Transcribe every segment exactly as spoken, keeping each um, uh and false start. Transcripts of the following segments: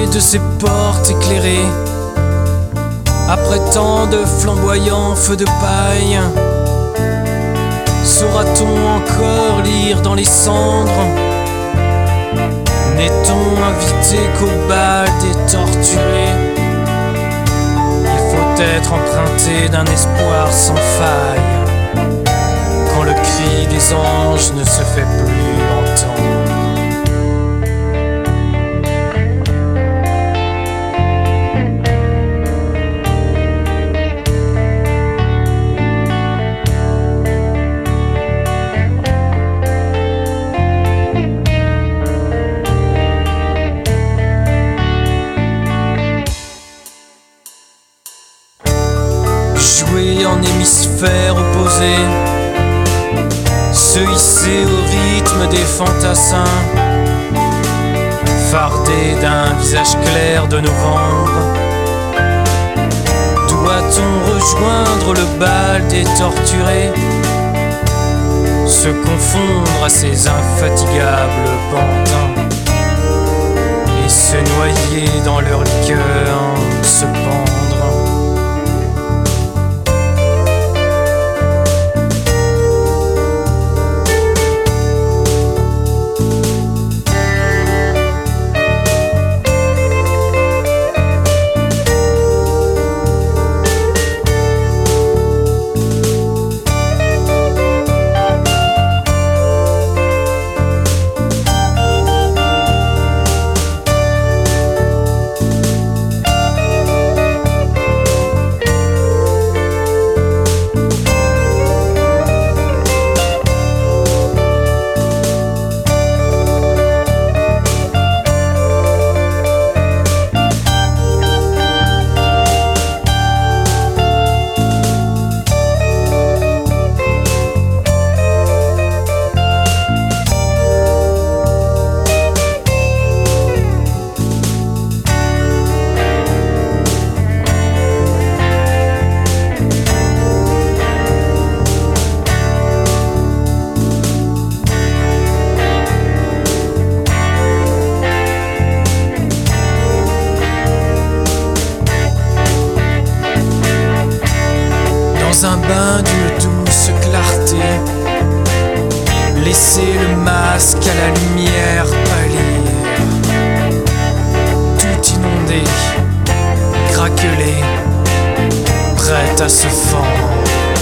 de ces portes éclairées, après tant de flamboyants feux de paille, saura-t-on encore lire dans les cendres? N'est-on invité qu'au bal des torturés? Il faut être emprunté d'un espoir sans faille, quand le cri des anges ne se fait plus entendre. Jouer en hémisphère opposé, se hisser au rythme des fantassins, fardé d'un visage clair de novembre. Doit-on rejoindre le bal des torturés, se confondre à ces infatigables pantins, et se noyer dans leur liqueur, se pendre? Dans un bain d'une douce clarté, laisser le masque à la lumière pâlir, tout inondé, craquelé, prêt à se fendre.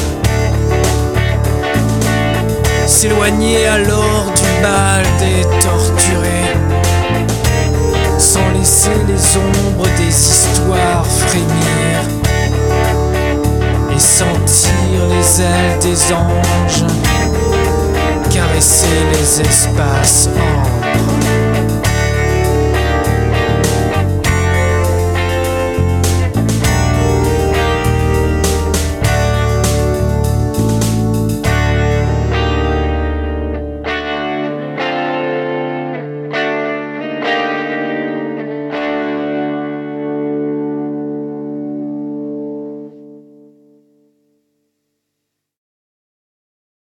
S'éloigner alors du bal des torturés, sans laisser les ombres des histoires frémir, et sentir les ailes des anges caresser les espaces en